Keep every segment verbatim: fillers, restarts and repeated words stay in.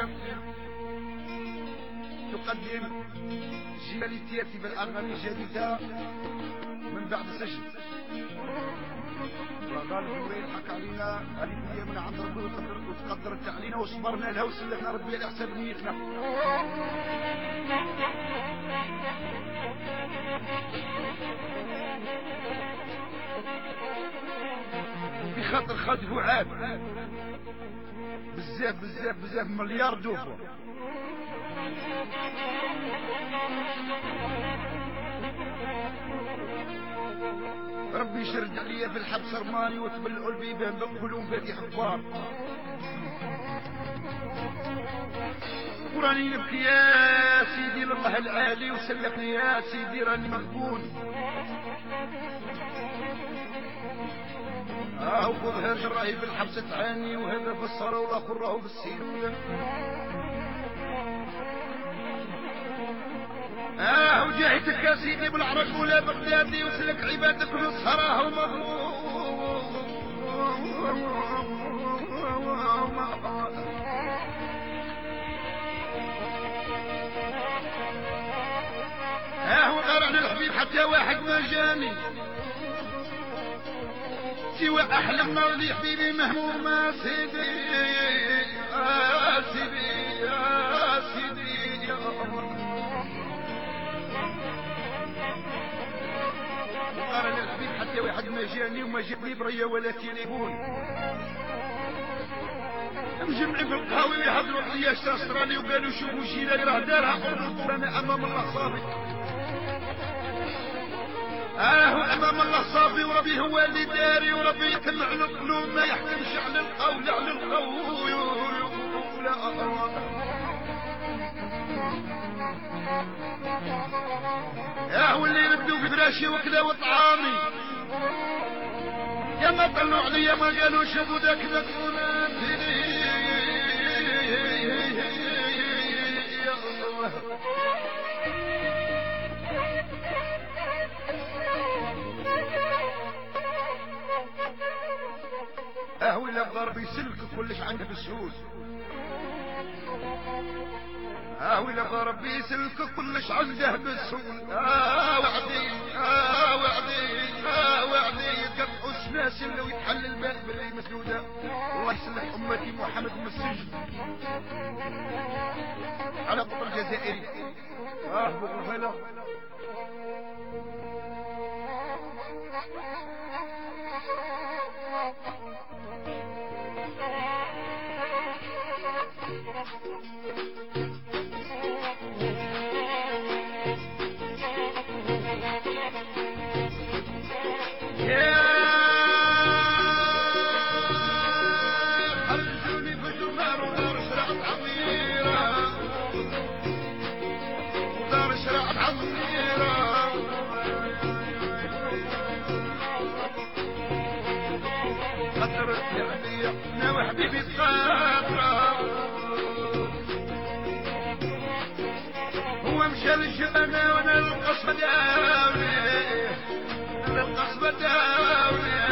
الحسين تقدم جماليتياتي بالاغاني الجديده من بعد سجن. وقال الدورين حكى علينا هذه من عند ربي وتقدرت علينا وصبرنا لها وسلكنا ربي على حساب نيتنا. بخاطر خالد فؤاد بزاف بزاف بزاف مليار دوفو. ربي يشرد عليا في الحبس رماني وتبلعوا البيبان بقولوا فاتح كبار. وراني نبكي يا سيدي لله العالي وسلكني يا سيدي راني مغبون. اه وظهر راهي في الحبس تعاني وهذا في الصرا والاخر راهو في السير. اه وجاهتك يا سيدي بالعرق ولا بغدادي وسلك عبادك في الصرا ومظلوم. اه وغير عن الحبيب حتى واحد ما جاني سوى احلام نار حبيبي مهمومه سيدي يا سيدي يا سيدي يا قال الحبيب حتى واحد ما جاني وما جابني بريا ولا تليفون. مجمعين في القهاوي يحضروا عليا شاستراني وقالوا شوفوا شيلاني راه دارها قرب انا امام الله صافي. اه امام الله صافي وربي هو اللي داري وربي يتم على القلوب ما يحكمش على القول على القول. لا اه واللي يردوا في فراشي وكذا وطعامي يا ما طلعوا عليا ما قالوا شوفوا ذاك ذاك يا الله. اه ولا بضرب يسلك كلش عندك السود. اه ولا ضرب يسلك كلش عنده بالسود. اه وعدي اه وعدي اه وعدي يقطعوا الناس اللي يتحل الماء باللي مسدوده. الله يسلح امتي محمد من السجن على قطر الجزائري. اه بغل فلا حبيبي الصخرة هو مشى للجبنة وانا القصبة داولي انا القصبة داولي.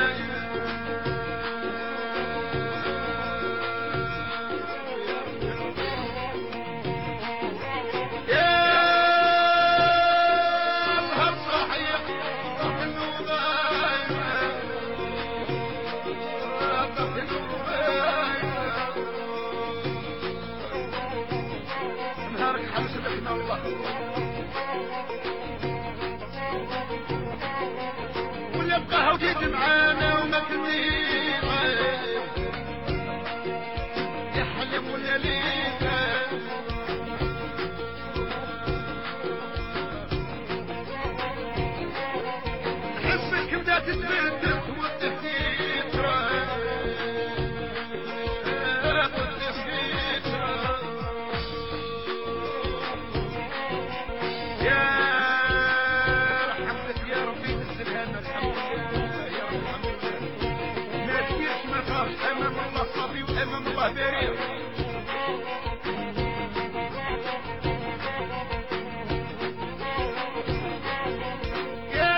واللي بقى وجيت معانا وما تنيغ يحلم ولا ليك حسك بدات تبدل وتهديك امام الله صافي وامام الله بريء. يا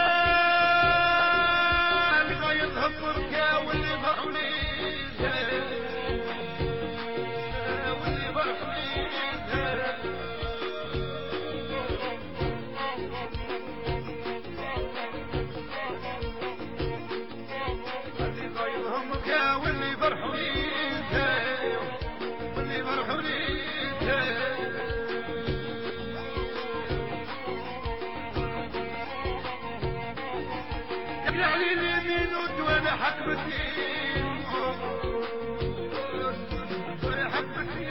اللي غايتهم بركه واللي ضاعوا لي واللي ضاعوا حبتي يا حبتي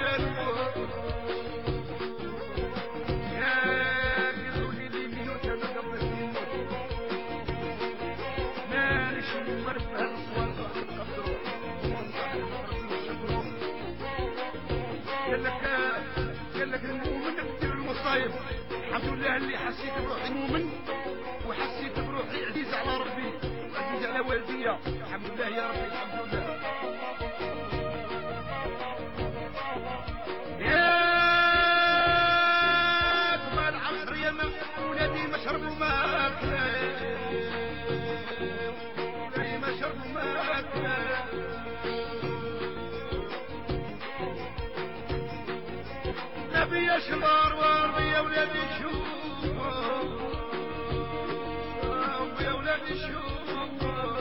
يا قولي لي مين وكذا قبلتي ماليش نعرف هالصوالح تقدروا قال لك قال لك المؤمن يقتل المصايب. الحمد لله اللي حسيت بروحي مؤمن وحسيت بروحي عزيز على ربي عزيز على والديا. الحمد لله يا ربي الحمد لله. يا كمال عصر يا ولادي ما شربوا ماك ولادي ما شربوا ماك نبي اشرار وارضي يا ولادي شوفوا يا ولادي شوفوا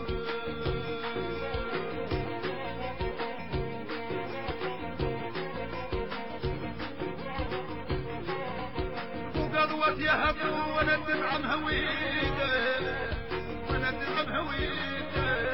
وقضوت يا هبو وانا الدمع مهويده وانا الدمع مهويده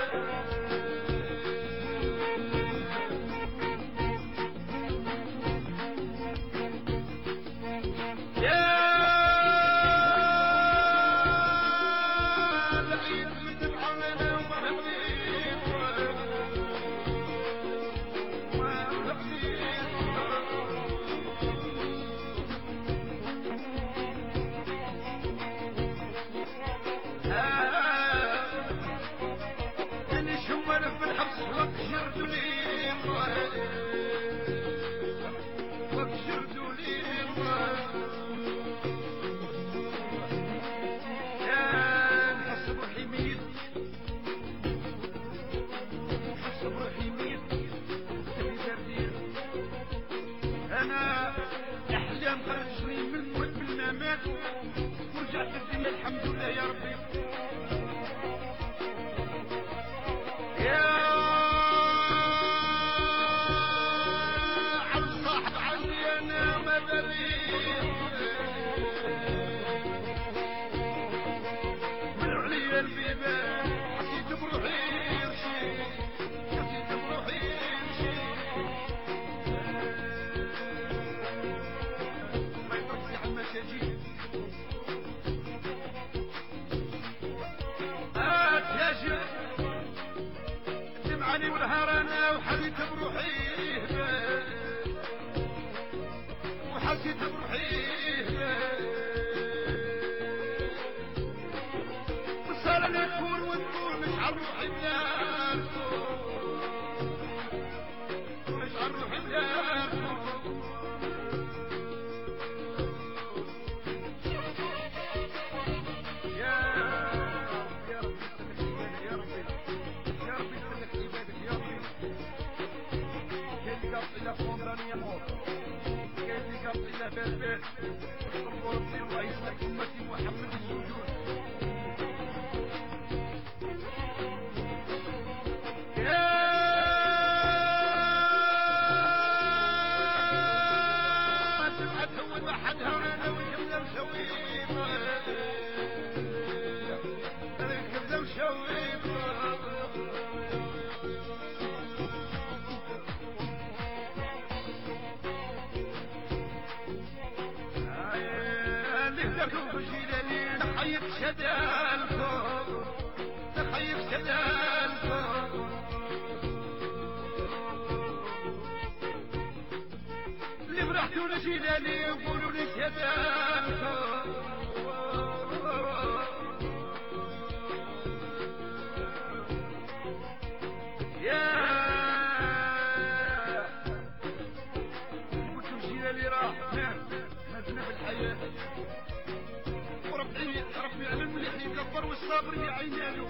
انا احلام خرجني من المنامات ورجعت الدنيا الحمد لله يا ربي. يا على الصاحب عني انا ما دريت من عليا البيبان حسيت بروحي رشيد حسيت بروحي رشيد ما يطرقش على المساجين. آت يا شيخ دمعني والهرانة وحسيت بروحي وحسيت بروحي صار لي نكون ونكون مش على روحي بلادكم مش على روحي بلادكم. يا يا ربي يا ربي يا ربي سلك عبادك يا ربي. كاين اللي قاص الى فونداني يموت كاين اللي قاص الى بلبل وربي رئيس امتي محمد السجود. تخيب شدالكم تخيب شدالكم اللي فرحتوا لجيلاني يقولوا لي شدالكم يا قلتوا جيلاني راح مازلنا في الحياة وربي ربي على المليح يكبر والصابر يعينالو.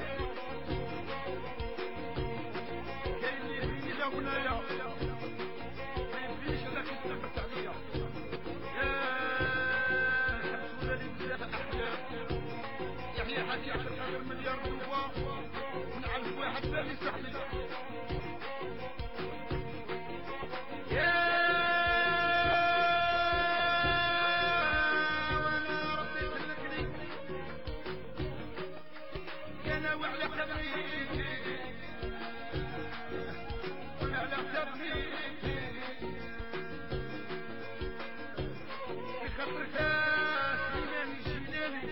كاين اللي يهيني لا ولايا ما يمكنش هذاك يتنفس عليا. يا حبسونا لي بزاف احلام يحيى حاجي عشر خمسة مليار دوا ونعرف واحد ثاني يسحلي. يا وعلى قدري بخاطر سليمان الجيلاني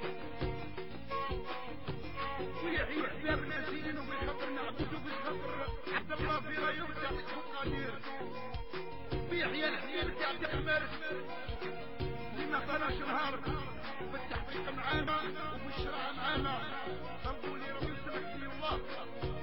ويحيى حباب ناسين وبخاطر نعبدو بخاطر عبد الله في رايو تاع القدير ويحيى الحبيب تاع عبد المارس اللي ما طالعش نهار بالتحقيق معانا وبالشرع معانا صلوا لي ربي يسلمك الله